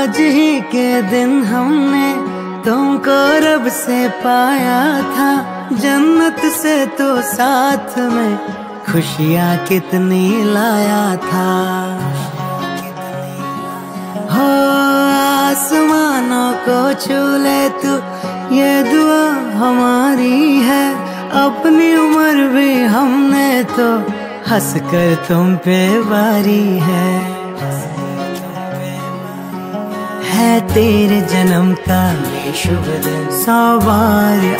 आज ही के दिन हमने तुमको रब से पाया था, जन्नत से तो साथ में खुशियाँ कितनी लाया था। हो आसमानों को छू ले तू, ये दुआ हमारी है। अपनी उम्र भी हमने तो हंस कर तुम पे वारी है तेरे जन्म का ये शुभ दिन 100 बार